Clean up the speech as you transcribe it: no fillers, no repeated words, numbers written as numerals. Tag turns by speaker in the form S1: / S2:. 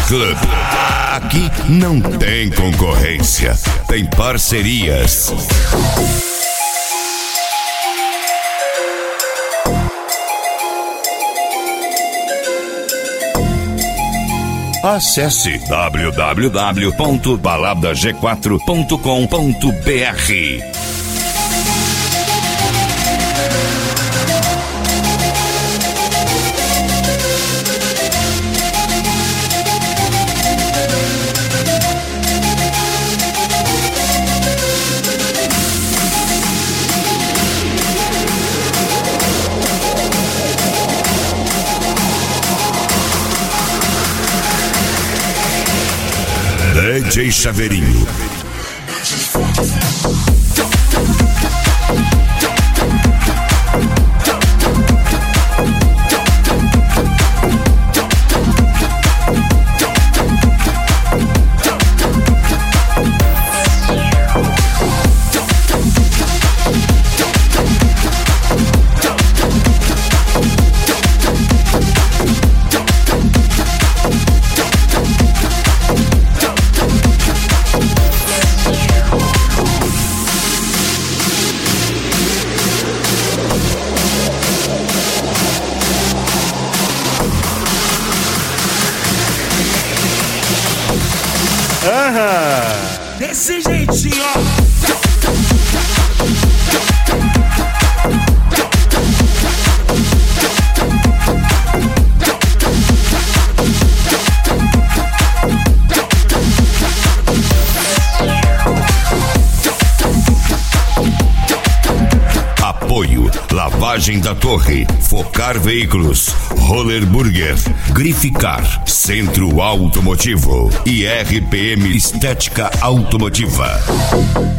S1: Club. Aqui não tem concorrência, tem parcerias. Acesse www.baladag4.com.br. DJ Chaveirinho.
S2: Desse jeitinho, ó.
S1: Apoio Lavagem da Torre, Focar Veículos, Roller Burger, Grificar, Centro Automotivo e RPM Estética Automotiva.